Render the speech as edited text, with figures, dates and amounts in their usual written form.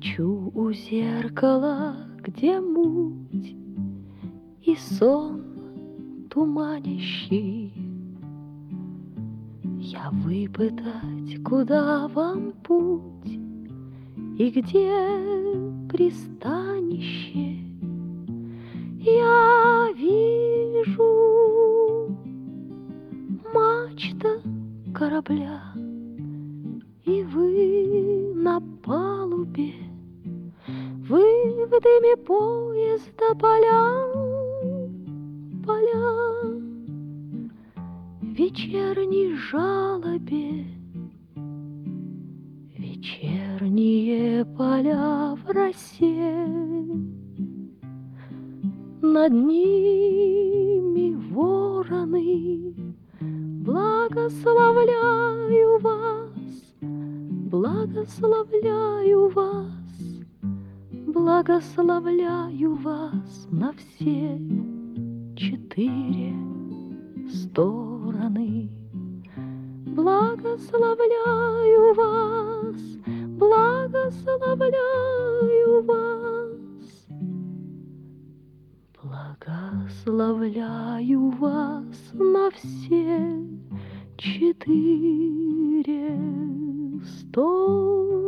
Стою у зеркала, где муть и сон туманящий. Я выпытать, куда вам путь и где пристанище. Я вижу мачта корабля, и вы на палубе. Вы в дыме поезда поля, в вечерней жалобе. Вечерние поля в росе, над ними вороны. Благословляю вас, благословляю вас, благословляю вас на все четыре стороны. Благословляю вас, благословляю вас, благословляю вас на все четыре стороны.